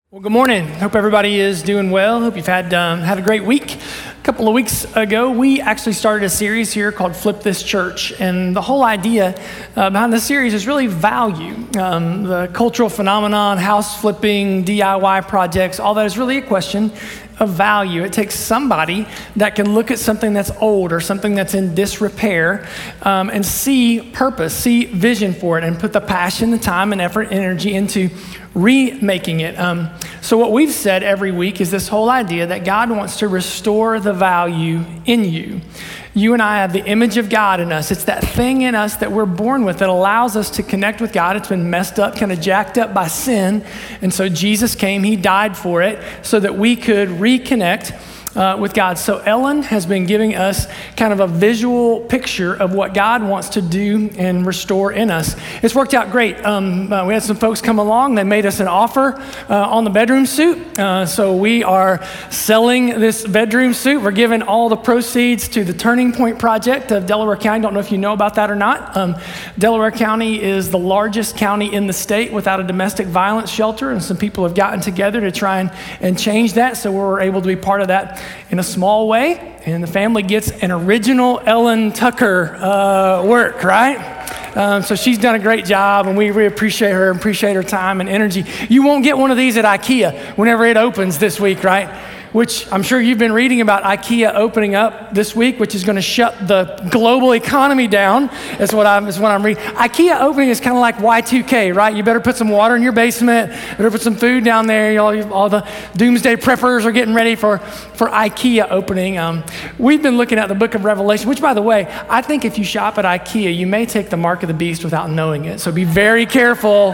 Well, good morning. Hope everybody is doing well. Hope you've had a great week. A couple of weeks ago, we actually started a series here called Flip This Church, and the whole idea behind the series is really value. The cultural phenomenon, house flipping, DIY projects, all that is really a question of value. It takes somebody that can look at something that's old or something that's in disrepair and see purpose, see vision for it, and put the passion, the time, and effort, energy into remaking it. So what we've said every week is this whole idea that God wants to restore the value in you. You and I have the image of God in us. It's that thing in us that we're born with that allows us to connect with God. It's been messed up, kind of jacked up by sin. And so Jesus came, he died for it so that we could reconnect with God. So Ellen has been giving us kind of a visual picture of what God wants to do and restore in us. It's worked out great. We had some folks come along. They made us an offer on the bedroom suit. So we are selling this bedroom suit. We're giving all the proceeds to the Turning Point Project of Delaware County. Don't know if you know about that or not. Delaware County is the largest county in the state without a domestic violence shelter, and some people have gotten together to try and change that. So we're able to be part of that in a small way, and the family gets an original Ellen Tucker work, right? So she's done a great job, and we really appreciate her time and energy. You won't get one of these at IKEA whenever it opens this week, right? Which I'm sure you've been reading about IKEA opening up this week, which is going to shut the global economy down. That's what I'm reading. IKEA opening is kind of like Y2K, right? You better put some water in your basement. Better put some food down there. All the doomsday preppers are getting ready for IKEA opening. We've been looking at the book of Revelation, which, by the way, I think if you shop at IKEA, you may take the mark of the beast without knowing it. So be very careful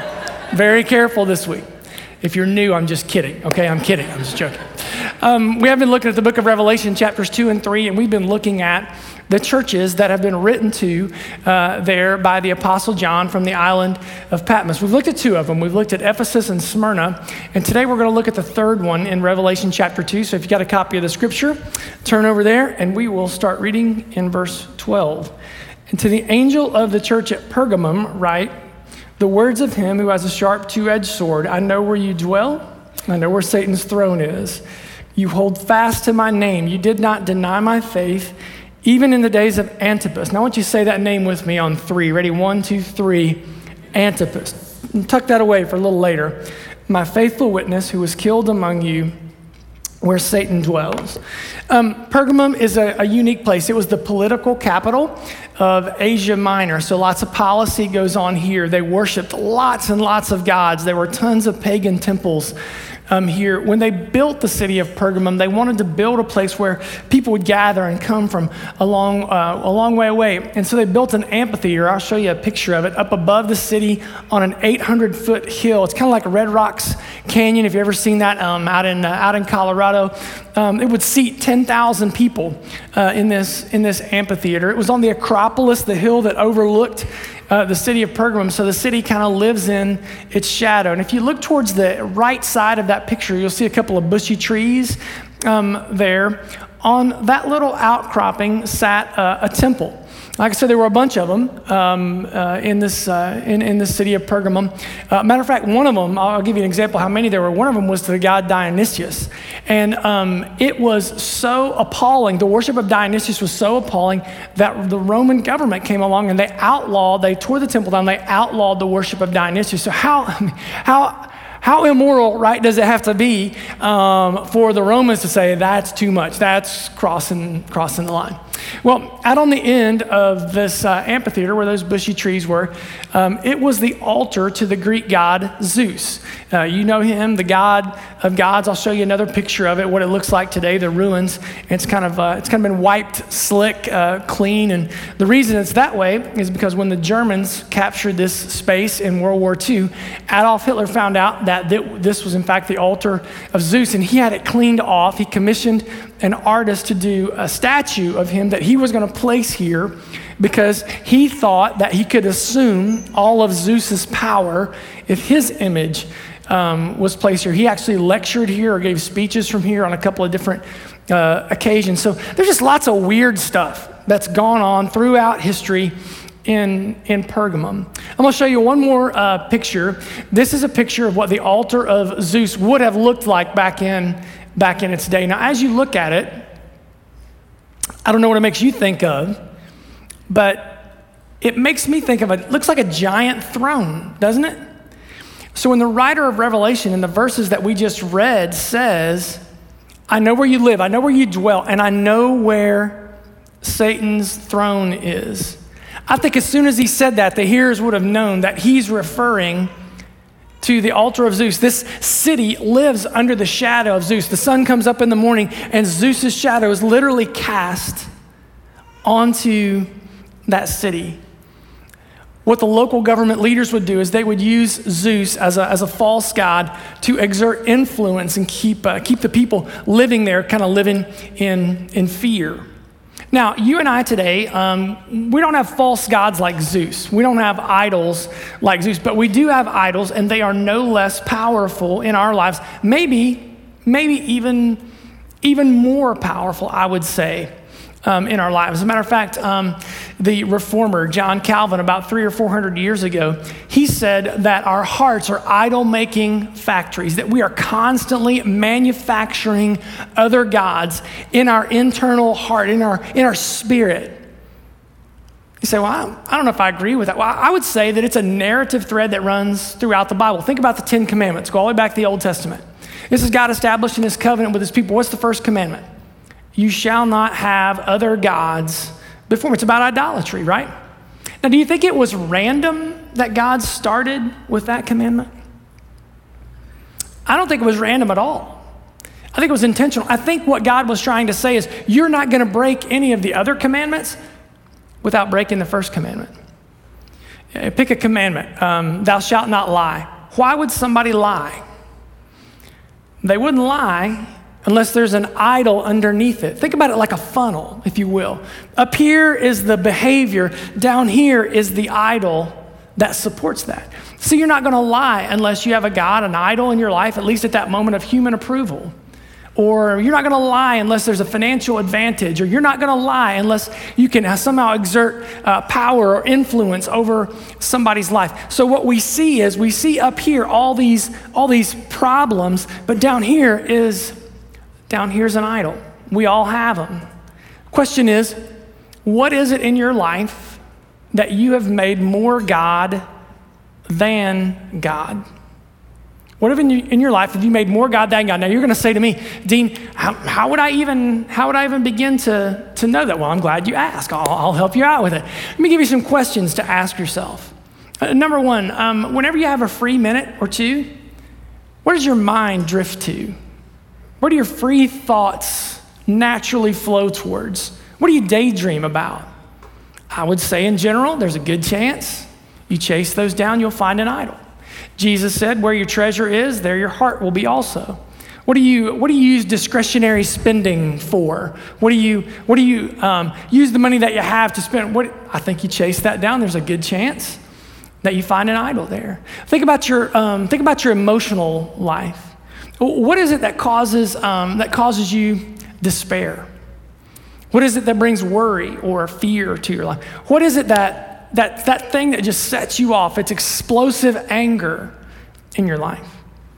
this week. If you're new, I'm just kidding, okay? I'm kidding. I'm just joking. We have been looking at the book of Revelation, chapters 2 and 3, and we've been looking at the churches that have been written to there by the Apostle John from the island of Patmos. We've looked at two of them. We've looked at Ephesus and Smyrna, and today we're going to look at the third one in Revelation chapter 2. So if you got a copy of the scripture, turn over there, and we will start reading in verse 12. And to the angel of the church at Pergamum write, the words of him who has a sharp two-edged sword. I know where you dwell. I know where Satan's throne is. You hold fast to my name. You did not deny my faith, even in the days of Antipas. Now I want you to say that name with me on three. Ready? 1, 2, 3. Antipas. And tuck that away for a little later. My faithful witness who was killed among you where Satan dwells. Pergamum is a unique place. It was the political capital of Asia Minor. So lots of policy goes on here. They worshiped lots and lots of gods. There were tons of pagan temples here. When they built the city of Pergamum, they wanted to build a place where people would gather and come from a long way away. And so they built an amphitheater. I'll show you a picture of it up above the city on an 800-foot hill. It's kind of like Red Rocks Canyon. If you've ever seen that out in Colorado, it would seat 10,000 people in this amphitheater. It was on the Acropolis, the hill that overlooked the city of Pergamum, so the city kind of lives in its shadow. And if you look towards the right side of that picture, you'll see a couple of bushy trees there. On that little outcropping sat a temple. Like I said, there were a bunch of them in this city of Pergamum. Matter of fact, one of them, I'll give you an example how many there were. One of them was to the god Dionysius. And it was so appalling, the worship of Dionysius was so appalling that the Roman government came along and they tore the temple down, they outlawed the worship of Dionysius. So how immoral, right, does it have to be for the Romans to say that's too much, that's crossing the line? Well, out on the end of this amphitheater where those bushy trees were, it was the altar to the Greek god Zeus. You know him, the god of gods. I'll show you another picture of it, what it looks like today, the ruins. It's kind of been wiped slick, clean. And the reason it's that way is because when the Germans captured this space in World War II, Adolf Hitler found out that this was in fact the altar of Zeus, and he had it cleaned off. He commissioned an artist to do a statue of him that he was going to place here because he thought that he could assume all of Zeus's power if his image was placed here. He actually lectured here or gave speeches from here on a couple of different occasions. So there's just lots of weird stuff that's gone on throughout history in Pergamum. I'm going to show you one more picture. This is a picture of what the altar of Zeus would have looked like back in its day. Now, as you look at it, I don't know what it makes you think of, but it makes me think of it looks like a giant throne, doesn't it? So when the writer of Revelation in the verses that we just read says, I know where you live, I know where you dwell, and I know where Satan's throne is. I think as soon as he said that, the hearers would have known that he's referring to the altar of Zeus. This city lives under the shadow of Zeus. The sun comes up in the morning, and Zeus's shadow is literally cast onto that city. What the local government leaders would do is they would use Zeus as a false god to exert influence and keep the people living there kind of living in fear. Now, you and I today, we don't have false gods like Zeus. We don't have idols like Zeus, but we do have idols, and they are no less powerful in our lives. Maybe even more powerful, I would say, in our lives. As a matter of fact, the reformer, John Calvin, about 300 or 400 years ago, he said that our hearts are idol-making factories, that we are constantly manufacturing other gods in our internal heart, in our spirit. You say, well, I don't know if I agree with that. Well, I would say that it's a narrative thread that runs throughout the Bible. Think about the 10 Commandments. Go all the way back to the Old Testament. This is God establishing his covenant with his people. What's the first commandment? You shall not have other gods before me. It's about idolatry, right? Now, do you think it was random that God started with that commandment? I don't think it was random at all. I think it was intentional. I think what God was trying to say is, you're not going to break any of the other commandments without breaking the first commandment. Pick a commandment. Thou shalt not lie. Why would somebody lie? They wouldn't lie unless there's an idol underneath it. Think about it like a funnel, if you will. Up here is the behavior. Down here is the idol that supports that. So you're not going to lie unless you have a God, an idol in your life, at least at that moment of human approval. Or you're not going to lie unless there's a financial advantage. Or you're not going to lie unless you can somehow exert power or influence over somebody's life. So what we see is, we see up here all these problems, but down here's an idol. We all have them. Question is, what is it in your life that you have made more God than God? What if in your life have you made more God than God? Now you're going to say to me, Dean, how would I even begin to know that? Well, I'm glad you asked. I'll help you out with it. Let me give you some questions to ask yourself. Number one, whenever you have a free minute or two, where does your mind drift to? Where do your free thoughts naturally flow towards? What do you daydream about? I would say in general, there's a good chance you chase those down, you'll find an idol. Jesus said, where your treasure is, there your heart will be also. What do you use discretionary spending for? What do you use the money that you have to spend? I think you chase that down. There's a good chance that you find an idol there. Think about your emotional life. What is it that causes you despair? What is it that brings worry or fear to your life? What is it that thing that just sets you off? It's explosive anger in your life.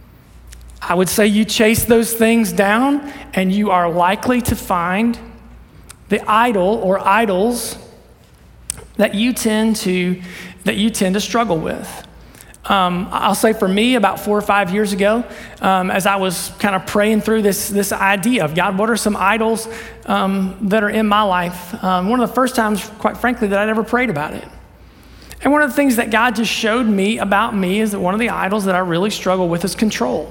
I would say you chase those things down, and you are likely to find the idol or idols that you tend to struggle with. I'll say for me, about 4 or 5 years ago, as I was kind of praying through this idea of, God, what are some idols that are in my life? One of the first times, quite frankly, that I'd ever prayed about it. And one of the things that God just showed me about me is that one of the idols that I really struggle with is control.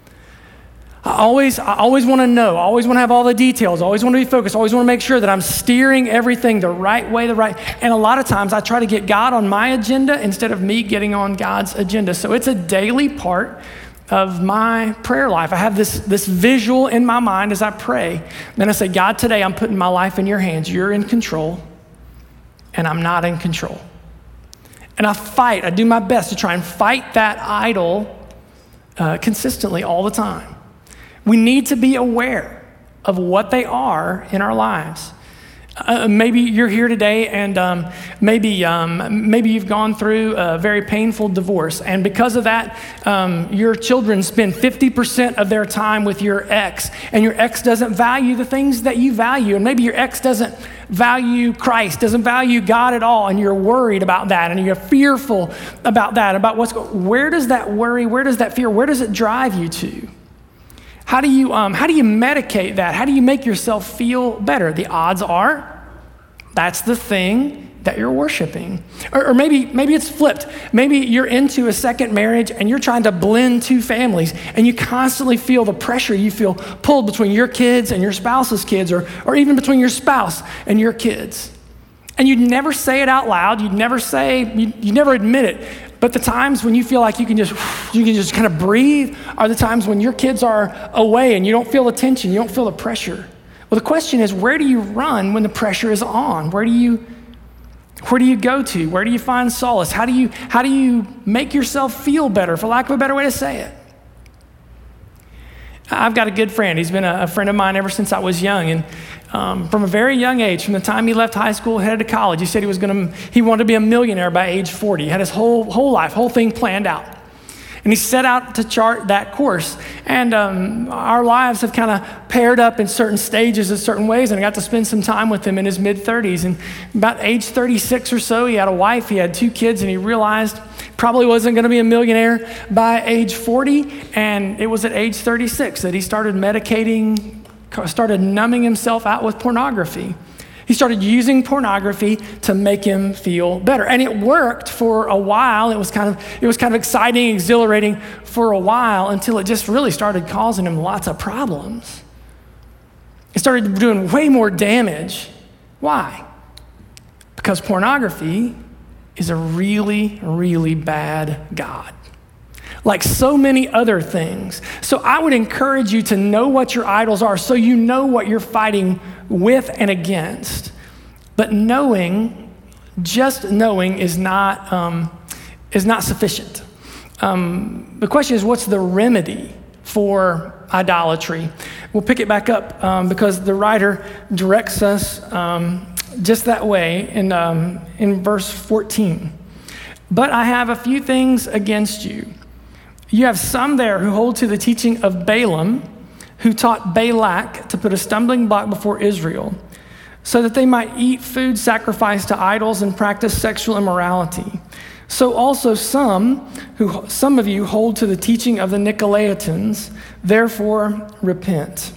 I always want to know, I always want to have all the details, I always want to be focused, I always want to make sure that I'm steering everything the right way, and a lot of times I try to get God on my agenda instead of me getting on God's agenda. So it's a daily part of my prayer life. I have this visual in my mind as I pray. Then I say, God, today I'm putting my life in your hands. You're in control, and I'm not in control. And I do my best to try and fight that idol consistently all the time. We need to be aware of what they are in our lives. Maybe you're here today and maybe you've gone through a very painful divorce. And because of that, your children spend 50% of their time with your ex. And your ex doesn't value the things that you value. And maybe your ex doesn't value Christ, doesn't value God at all. And you're worried about that. And you're fearful about that, about where does that worry, where does that fear, where does it drive you to? How do you medicate that? How do you make yourself feel better? The odds are that's the thing that you're worshiping. Or maybe it's flipped. Maybe you're into a second marriage and you're trying to blend two families and you constantly feel the pressure. You feel pulled between your kids and your spouse's kids, or even between your spouse and your kids. And you'd never say it out loud. You'd never admit it. But the times when you feel like you can just kind of breathe are the times when your kids are away and you don't feel the tension, you don't feel the pressure. Well, the question is, where do you run when the pressure is on? Where do you go to? Where do you find solace? How do you make yourself feel better, for lack of a better way to say it? I've got a good friend. He's been a friend of mine ever since I was young. And from a very young age, from the time he left high school, headed to college, he said he wanted to be a millionaire by age 40. He had his whole life, whole thing planned out. And he set out to chart that course. And our lives have kind of paired up in certain stages in certain ways. And I got to spend some time with him in his mid-30s. And about age 36 or so, he had a wife, he had 2 kids, and he realized probably wasn't going to be a millionaire by age 40. And it was at age 36 that he started started numbing himself out with pornography. He started using pornography to make him feel better. And it worked for a while. It was kind of exciting, exhilarating for a while until it just really started causing him lots of problems. It started doing way more damage. Why? Because pornography is a really, really bad god, like so many other things. So I would encourage you to know what your idols are so you know what you're fighting with and against. But just knowing is not sufficient. The question is, what's the remedy for idolatry? We'll pick it back up because the writer directs us just that way in verse 14. But I have a few things against you. You have some there who hold to the teaching of Balaam, who taught Balak to put a stumbling block before Israel, so that they might eat food sacrificed to idols and practice sexual immorality. So also some of you hold to the teaching of the Nicolaitans, therefore repent.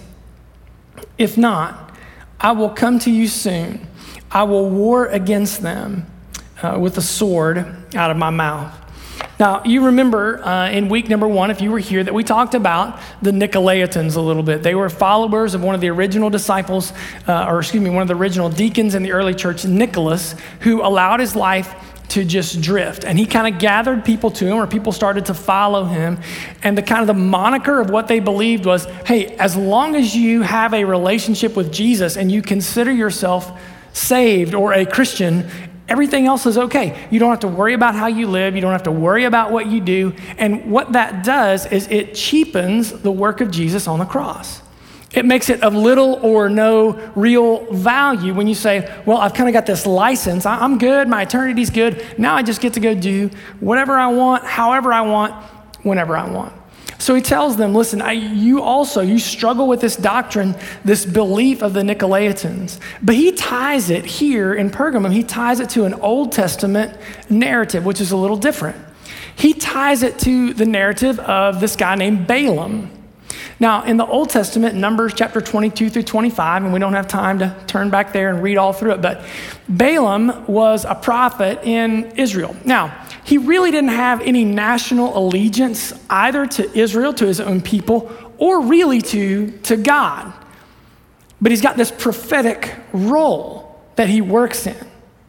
If not, I will come to you soon. I will war against them with a sword out of my mouth. Now, you remember in week number 1, if you were here, that we talked about the Nicolaitans a little bit. They were followers of one of the original disciples, one of the original deacons in the early church, Nicholas, who allowed his life to just drift. And he kind of gathered people to him, or people started to follow him. And the moniker of what they believed was, hey, as long as you have a relationship with Jesus and you consider yourself saved or a Christian, everything else is okay. You don't have to worry about how you live. You don't have to worry about what you do. And what that does is it cheapens the work of Jesus on the cross. It makes it of little or no real value when you say, well, I've kind of got this license. I'm good. My eternity's good. Now I just get to go do whatever I want, however I want, whenever I want. So he tells them, listen, you struggle with this doctrine, this belief of the Nicolaitans. But he ties it here in Pergamum, he ties it to an Old Testament narrative, which is a little different. He ties it to the narrative of this guy named Balaam. Now, in the Old Testament, Numbers chapter 22 through 25, and we don't have time to turn back there and read all through it, but Balaam was a prophet in Israel. Now, he really didn't have any national allegiance either to Israel, to his own people, or really to God. But he's got this prophetic role that he works in.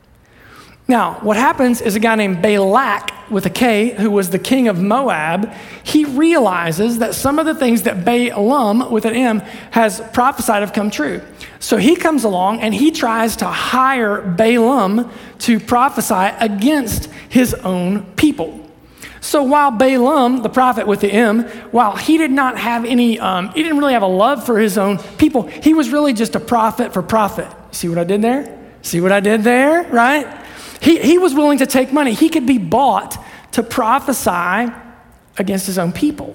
Now, what happens is a guy named Balak with a K, who was the king of Moab, he realizes that some of the things that Balaam with an M has prophesied have come true. So he comes along and he tries to hire Balaam to prophesy against his own people. So while Balaam, the prophet with the M, while he did not have he didn't really have a love for his own people, he was really just a prophet for profit. See what I did there? See what I did there, right? He was willing to take money. He could be bought to prophesy against his own people.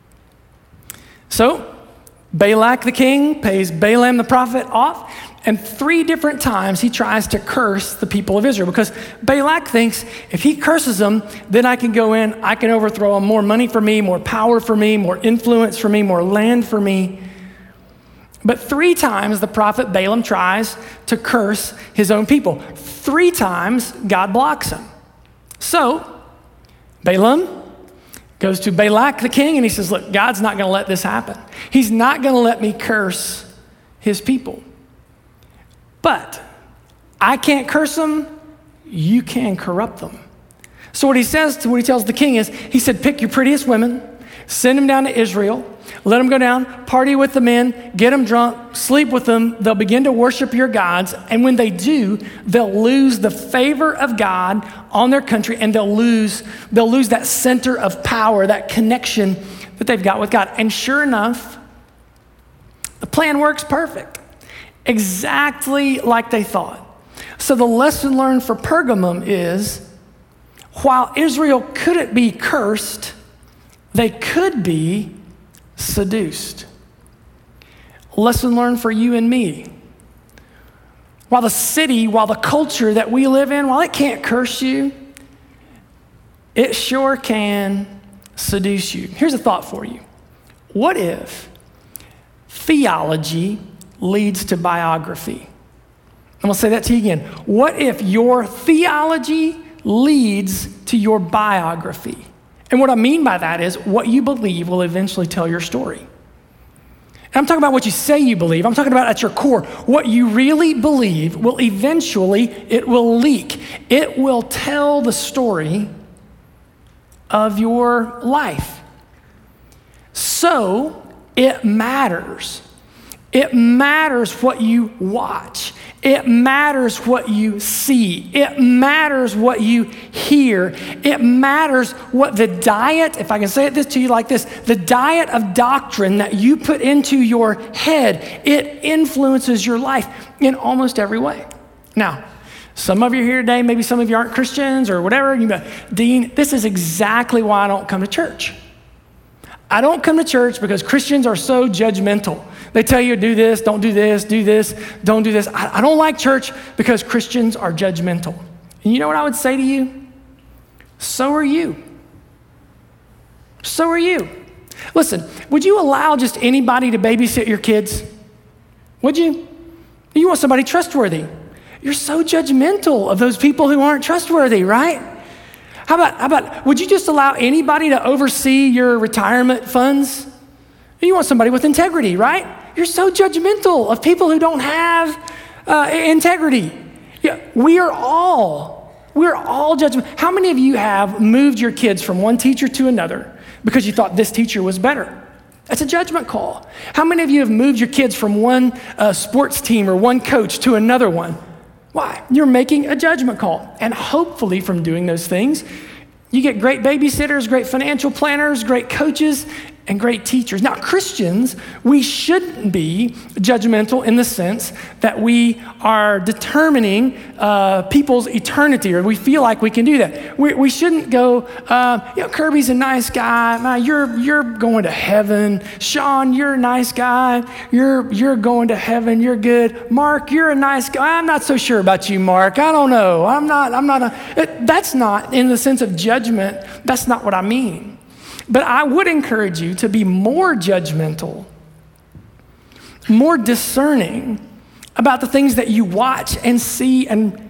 So Balak the king pays Balaam the prophet off, and 3 different times he tries to curse the people of Israel because Balak thinks if he curses them, then I can go in, I can overthrow them, more money for me, more power for me, more influence for me, more land for me. But 3 times the prophet Balaam tries to curse his own people. 3 times God blocks him. So Balaam goes to Balak the king and he says, look, God's not going to let this happen. He's not going to let me curse his people. But I can't curse them, you can corrupt them. So what he tells the king is, he said, pick your prettiest women, send them down to Israel, let them go down, party with the men, get them drunk, sleep with them. They'll begin to worship your gods. And when they do, they'll lose the favor of God on their country, and they'll lose that center of power, that connection that they've got with God. And sure enough, the plan works perfect, exactly like they thought. So the lesson learned for Pergamum is, while Israel couldn't be cursed, they could be seduced. Lesson learned for you and me. While the culture that we live in, while it can't curse you, it sure can seduce you. Here's a thought for you. What if theology leads to biography? I'm going to say that to you again. What if your theology leads to your biography? And what I mean by that is what you believe will eventually tell your story. And I'm talking about what you say you believe. I'm talking about at your core. What you really believe will eventually, it will leak. It will tell the story of your life. So it matters. It matters what you watch. It matters what you see. It matters what you hear. It matters what the diet, if I can say it to you like this, the diet of doctrine that you put into your head, it influences your life in almost every way. Now, some of you are here today, maybe some of you aren't Christians or whatever. You go, Dean, this is exactly why I don't come to church. I don't come to church because Christians are so judgmental. They tell you do this, don't do this, don't do this. I don't like church because Christians are judgmental. And you know what I would say to you? So are you. So are you. Listen, would you allow just anybody to babysit your kids? Would you? You want somebody trustworthy. You're so judgmental of those people who aren't trustworthy, right? How about, would you just allow anybody to oversee your retirement funds? You want somebody with integrity, right? You're so judgmental of people who don't have integrity. Yeah, we're all judgmental. How many of you have moved your kids from one teacher to another because you thought this teacher was better? That's a judgment call. How many of you have moved your kids from one sports team or one coach to another one? Why? You're making a judgment call. And hopefully from doing those things, you get great babysitters, great financial planners, great coaches, and great teachers. Now, Christians, we shouldn't be judgmental in the sense that we are determining people's eternity, or we feel like we can do that. We shouldn't go, Kirby's a nice guy. You're going to heaven. Sean, you're a nice guy. You're going to heaven. You're good. Mark, you're a nice guy. I'm not so sure about you, Mark. I don't know. That's not in the sense of judgment. That's not what I mean. But I would encourage you to be more judgmental, more discerning about the things that you watch and see. And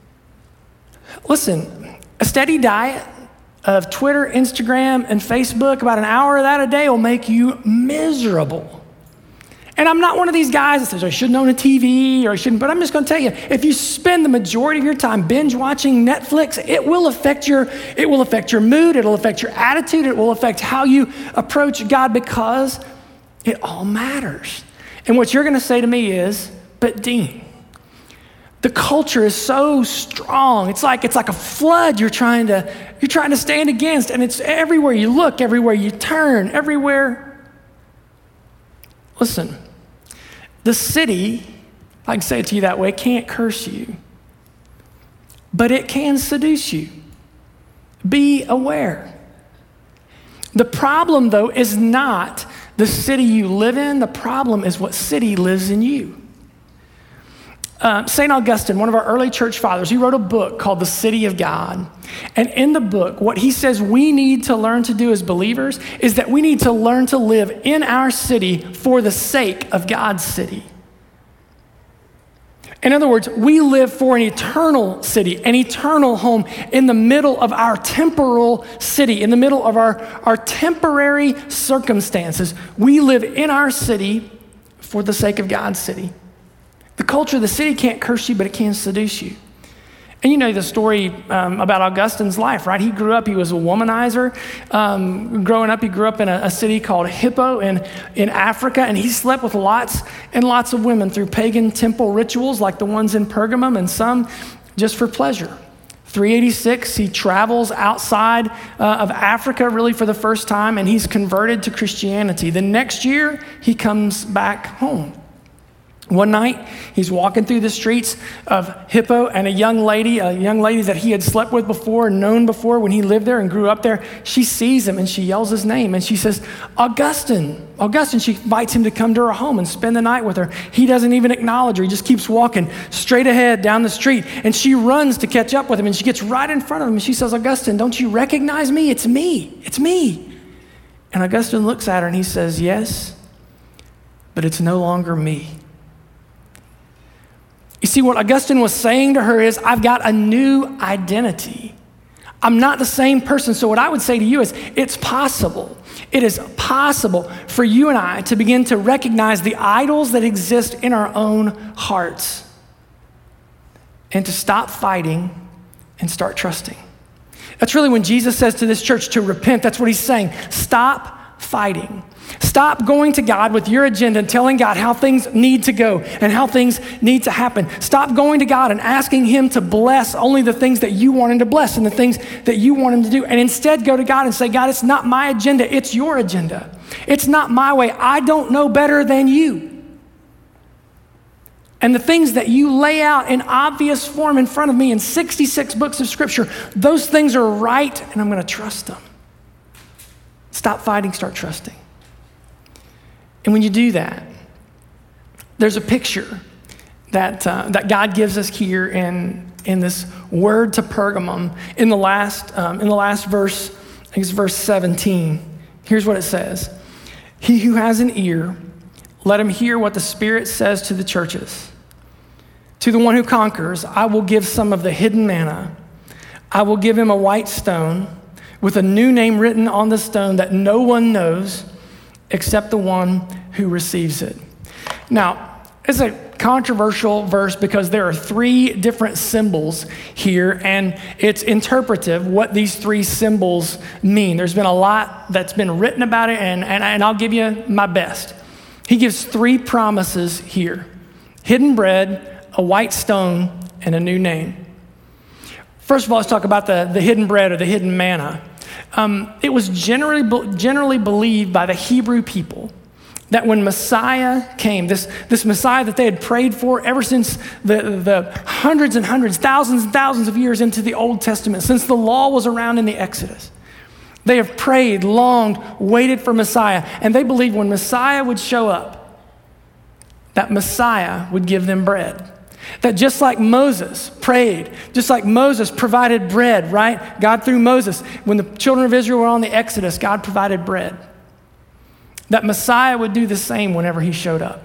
listen, a steady diet of Twitter, Instagram, and Facebook, about an hour of that a day will make you miserable. And I'm not one of these guys that says, I shouldn't own a TV or I shouldn't, but I'm just going to tell you, if you spend the majority of your time binge watching Netflix, it will affect your mood, it'll affect your attitude, it will affect how you approach God, because it all matters. And what you're going to say to me is, but Dean, the culture is so strong. It's like a flood you're trying to stand against, and it's everywhere you look, everywhere you turn, everywhere. Listen, the city I can say it to you that way, it can't curse you, but it can seduce you. Be aware. The problem, though, is not the city you live in. The problem is what city lives in you. St. Augustine, one of our early church fathers, he wrote a book called The City of God. And in the book, what he says we need to learn to do as believers is that we need to learn to live in our city for the sake of God's city. In other words, we live for an eternal city, an eternal home in the middle of our temporal city, in the middle of our temporary circumstances. We live in our city for the sake of God's city. The culture of the city can't curse you, but it can seduce you. And you know the story about Augustine's life, right? He grew up, he was a womanizer. Growing up, he grew up in a city called Hippo in Africa, and he slept with lots and lots of women through pagan temple rituals like the ones in Pergamum, and some just for pleasure. 386, he travels outside of Africa really for the first time, and he's converted to Christianity. The next year, he comes back home. One night, he's walking through the streets of Hippo, and a young lady that he had slept with before and known before when he lived there and grew up there, she sees him and she yells his name and she says, Augustine. She invites him to come to her home and spend the night with her. He doesn't even acknowledge her. He just keeps walking straight ahead down the street, and she runs to catch up with him, and she gets right in front of him and she says, Augustine, don't you recognize me? It's me. And Augustine looks at her and he says, yes, but it's no longer me. You see, what Augustine was saying to her is, I've got a new identity. I'm not the same person. So what I would say to you is, it's possible. It is possible for you and I to begin to recognize the idols that exist in our own hearts and to stop fighting and start trusting. That's really when Jesus says to this church to repent. That's what he's saying. Stop fighting. Stop going to God with your agenda and telling God how things need to go and how things need to happen. Stop going to God and asking him to bless only the things that you want him to bless and the things that you want him to do. And instead go to God and say, God, it's not my agenda, it's your agenda. It's not my way. I don't know better than you. And the things that you lay out in obvious form in front of me in 66 books of scripture, those things are right, and I'm going to trust them. Stop fighting, start trusting. And when you do that, there's a picture that God gives us here in this word to Pergamum in the last verse. I think it's verse 17. Here's what it says: He who has an ear, let him hear what the Spirit says to the churches. To the one who conquers, I will give some of the hidden manna. I will give him a white stone with a new name written on the stone that no one knows except the one who receives it. Now, it's a controversial verse because there are three different symbols here, and it's interpretive what these three symbols mean. There's been a lot that's been written about it, and I'll give you my best. He gives three promises here: hidden bread, a white stone, and a new name. First of all, let's talk about the hidden bread or the hidden manna. It was generally believed by the Hebrew people that when Messiah came, this Messiah that they had prayed for ever since the hundreds and hundreds, thousands and thousands of years into the Old Testament, since the law was around in the Exodus, they have prayed, longed, waited for Messiah, and they believed when Messiah would show up, that Messiah would give them bread. That just like Moses prayed, just like Moses provided bread, right? God through Moses, when the children of Israel were on the Exodus, God provided bread. That Messiah would do the same whenever he showed up.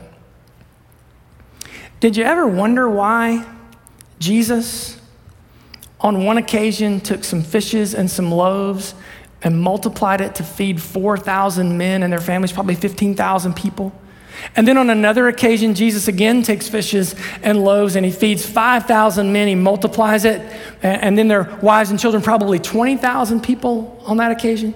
Did you ever wonder why Jesus, on one occasion, took some fishes and some loaves and multiplied it to feed 4,000 men and their families, probably 15,000 people? And then on another occasion, Jesus again takes fishes and loaves and he feeds 5,000 men, he multiplies it, and then their wives and children, probably 20,000 people on that occasion.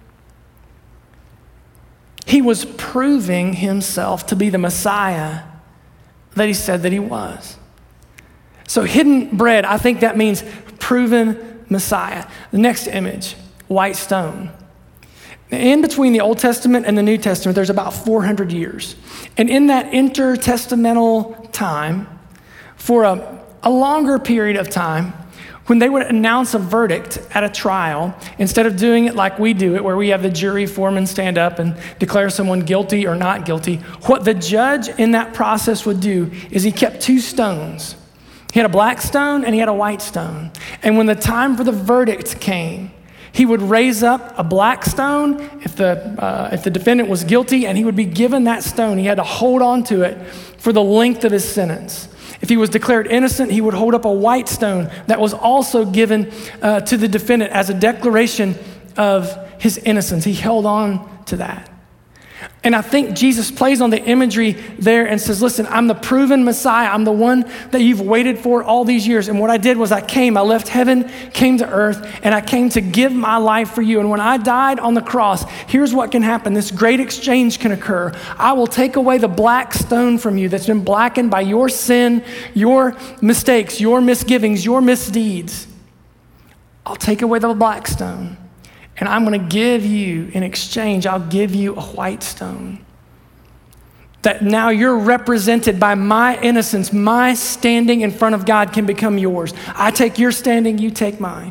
He was proving himself to be the Messiah that he said that he was. So hidden bread, I think that means proven Messiah. The next image, white stone. In between the Old Testament and the New Testament, there's about 400 years. And in that intertestamental time, for a longer period of time, when they would announce a verdict at a trial, instead of doing it like we do it, where we have the jury foreman stand up and declare someone guilty or not guilty, what the judge in that process would do is he kept 2 stones. He had a black stone and he had a white stone. And when the time for the verdict came, he would raise up a black stone if the defendant was guilty, and he would be given that stone. He had to hold on to it for the length of his sentence. If he was declared innocent, he would hold up a white stone that was also given to the defendant as a declaration of his innocence. He held on to that. And I think Jesus plays on the imagery there and says, listen, I'm the proven Messiah. I'm the one that you've waited for all these years. And what I did was I left heaven, came to earth, and I came to give my life for you. And when I died on the cross, here's what can happen. This great exchange can occur. I will take away the black stone from you that's been blackened by your sin, your mistakes, your misgivings, your misdeeds. I'll take away the black stone. And I'm going to give you, in exchange, I'll give you a white stone. That now you're represented by my innocence. My standing in front of God can become yours. I take your standing, you take mine.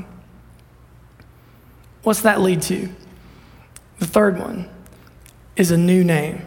What's that lead to? The third one is a new name.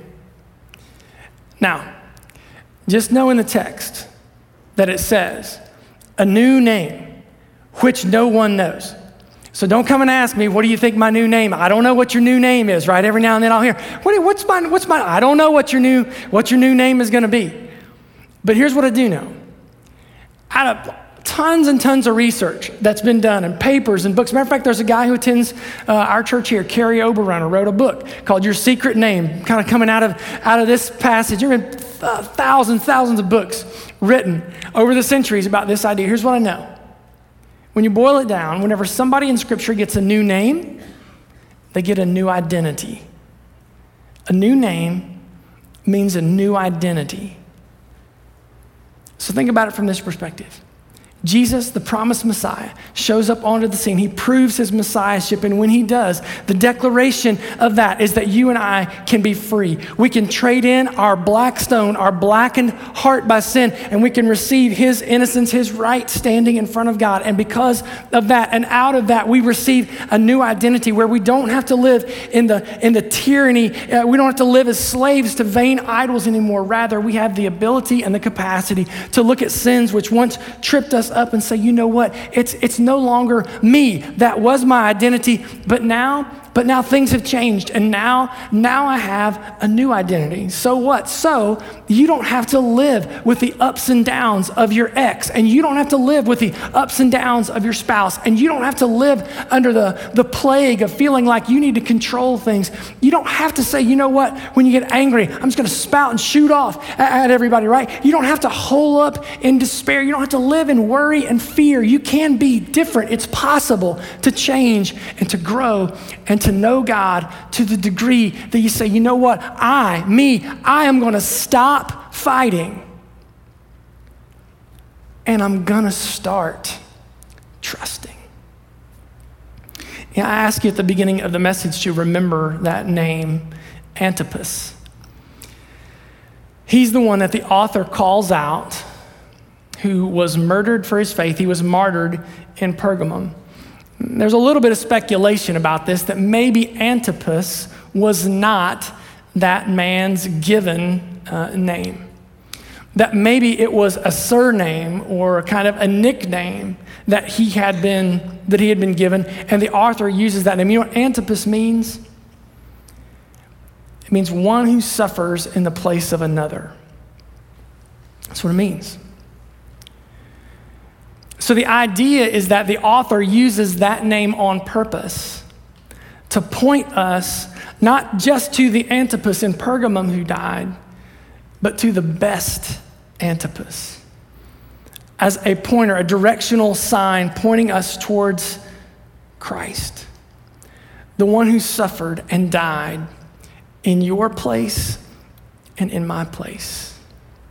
Now, just know in the text that it says, a new name, which no one knows. So don't come and ask me, what do you think my new name? I don't know what your new name is, right? Every now and then I'll hear, what's my, I don't know what your new name is going to be. But here's what I do know. Out of tons and tons of research that's been done and papers and books. Matter of fact, there's a guy who attends our church here, Kerry Oberrunner, wrote a book called Your Secret Name, kind of coming out of this passage. There have been thousands of books written over the centuries about this idea. Here's what I know. When you boil it down, whenever somebody in Scripture gets a new name, they get a new identity. A new name means a new identity. So think about it from this perspective. Jesus, the promised Messiah, shows up onto the scene. He proves his messiahship, and when he does, the declaration of that is that you and I can be free. We can trade in our black stone, our blackened heart by sin, and we can receive his innocence, his right standing in front of God. And because of that, and out of that, we receive a new identity where we don't have to live in the tyranny. We don't have to live as slaves to vain idols anymore. Rather, we have the ability and the capacity to look at sins which once tripped us up and say, you know what? It's no longer me. That was my identity, but now things have changed, and now I have a new identity. So what? So you don't have to live with the ups and downs of your ex, and you don't have to live with the ups and downs of your spouse, and you don't have to live under the plague of feeling like you need to control things. You don't have to say, you know what? When you get angry, I'm just going to spout and shoot off at everybody, right? You don't have to hole up in despair. You don't have to live in worry and fear. You can be different. It's possible to change and to grow and to know God to the degree that you say, you know what, I am going to stop fighting and I'm going to start trusting. I ask you at the beginning of the message to remember that name, Antipas. He's the one that the author calls out who was murdered for his faith. He was martyred in Pergamum. There's a little bit of speculation about this, that maybe Antipas was not that man's given name. That maybe it was a surname or kind of a nickname that he had been given, and the author uses that name. You know what Antipas means? It means one who suffers in the place of another. That's what it means. So the idea is that the author uses that name on purpose to point us not just to the Antipas in Pergamum who died, but to the best Antipas as a pointer, a directional sign pointing us towards Christ, the one who suffered and died in your place and in my place,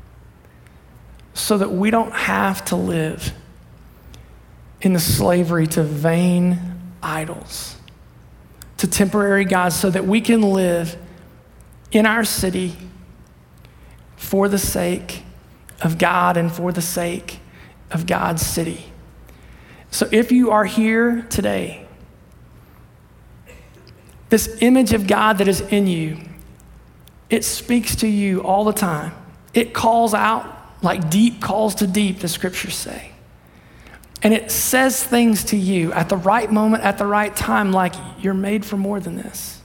so that we don't have to live in the slavery to vain idols, to temporary gods so that we can live in our city for the sake of God and for the sake of God's city. So if you are here today, this image of God that is in you, it speaks to you all the time. It calls out like deep calls to deep, the scriptures say. And it says things to you at the right moment, at the right time, like you're made for more than this.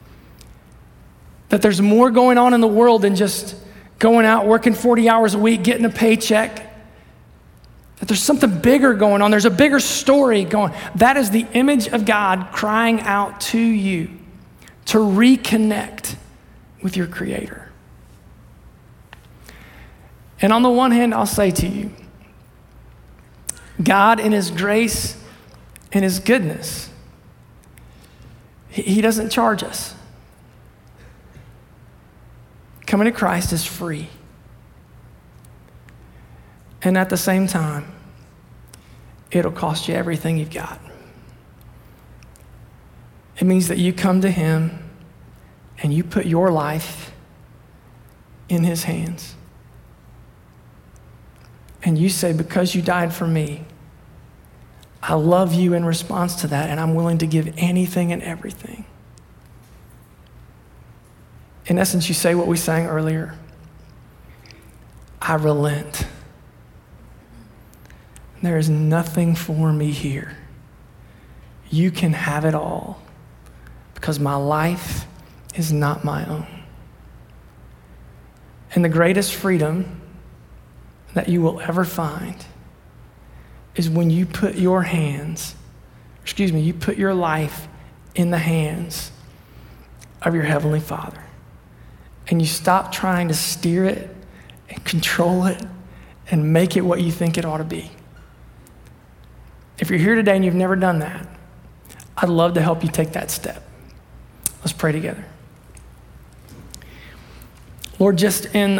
That there's more going on in the world than just going out, working 40 hours a week, getting a paycheck. That there's something bigger going on. There's a bigger story going. That is the image of God crying out to you to reconnect with your Creator. And on the one hand, I'll say to you, God in his grace and his goodness, he doesn't charge us. Coming to Christ is free. And at the same time, it'll cost you everything you've got. It means that you come to him and you put your life in his hands. And you say, because you died for me, I love you in response to that, and I'm willing to give anything and everything. In essence, you say what we sang earlier. I relent. There is nothing for me here. You can have it all because my life is not my own. And the greatest freedom that you will ever find is when you put you put your life in the hands of your Heavenly Father. And you stop trying to steer it and control it and make it what you think it ought to be. If you're here today and you've never done that, I'd love to help you take that step. Let's pray together. Lord, just in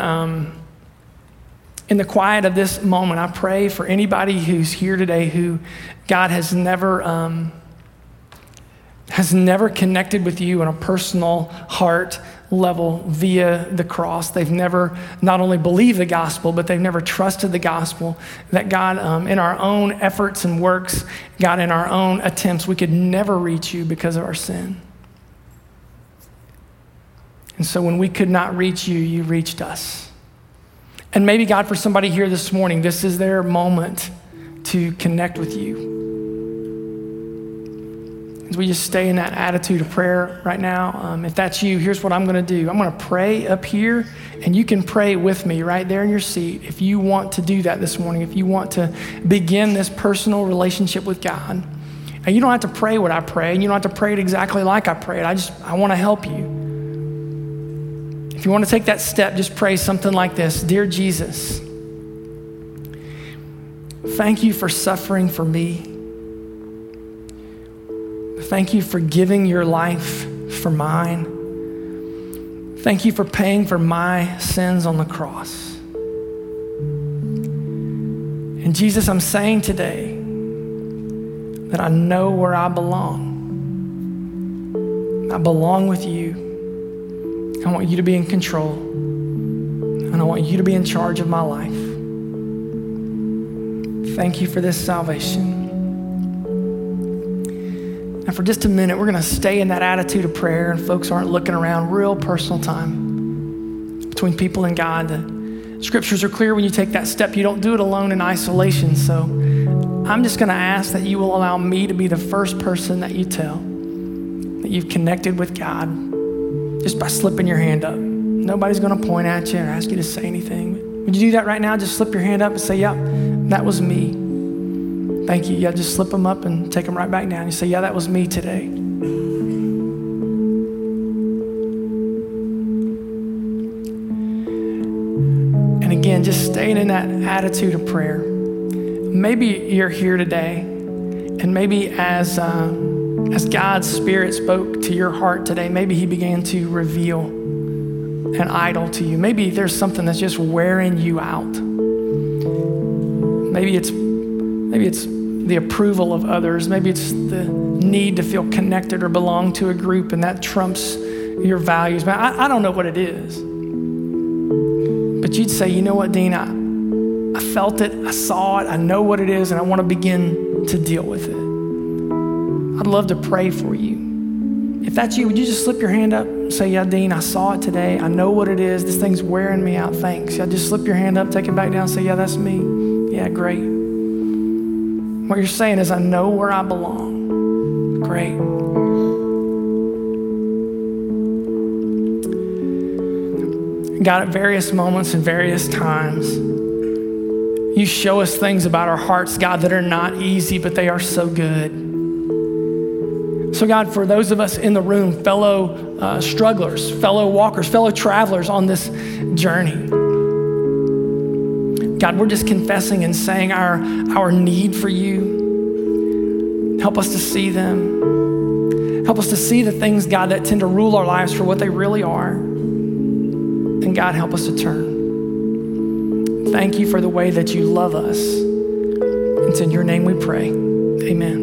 the quiet of this moment, I pray for anybody who's here today who God has never connected with you on a personal heart level via the cross. They've never not only believed the gospel, but they've never trusted the gospel. That God, in our own efforts and works, God, in our own attempts, we could never reach you because of our sin. And so when we could not reach you, you reached us. And maybe, God, for somebody here this morning, this is their moment to connect with you. As we just stay in that attitude of prayer right now, if that's you, here's what I'm going to do. I'm going to pray up here, and you can pray with me right there in your seat if you want to do that this morning, if you want to begin this personal relationship with God. And you don't have to pray what I pray, and you don't have to pray it exactly like I prayed. I want to help you. If you want to take that step, just pray something like this. Dear Jesus, thank you for suffering for me. Thank you for giving your life for mine. Thank you for paying for my sins on the cross. And Jesus, I'm saying today that I know where I belong. I belong with you. I want you to be in control, and I want you to be in charge of my life. Thank you for this salvation. And for just a minute, we're going to stay in that attitude of prayer, and folks aren't looking around. Real personal time between people and God. The scriptures are clear when you take that step. You don't do it alone in isolation. So I'm just going to ask that you will allow me to be the first person that you tell that you've connected with God. Just by slipping your hand up. Nobody's going to point at you or ask you to say anything. Would you do that right now? Just slip your hand up and say, yep, that was me. Thank you. Yeah, just slip them up and take them right back down. You say, yeah, that was me today. And again, just staying in that attitude of prayer. Maybe you're here today, and maybe as God's Spirit spoke to your heart today, maybe he began to reveal an idol to you. Maybe there's something that's just wearing you out. Maybe it's the approval of others. Maybe it's the need to feel connected or belong to a group, and that trumps your values. Man, I don't know what it is. But you'd say, you know what, Dean, I felt it, I saw it, I know what it is, and I want to begin to deal with it. I'd love to pray for you. If that's you, would you just slip your hand up and say, yeah, Dean, I saw it today. I know what it is. This thing's wearing me out. Thanks. Yeah, just slip your hand up, take it back down, say, yeah, that's me. Yeah, great. What you're saying is, I know where I belong. Great. God, at various moments and various times, you show us things about our hearts, God, that are not easy, but they are so good. So God, for those of us in the room, fellow strugglers, fellow walkers, fellow travelers on this journey, God, we're just confessing and saying our need for you. Help us to see them. Help us to see the things, God, that tend to rule our lives for what they really are. And God, help us to turn. Thank you for the way that you love us. It's in your name we pray. Amen.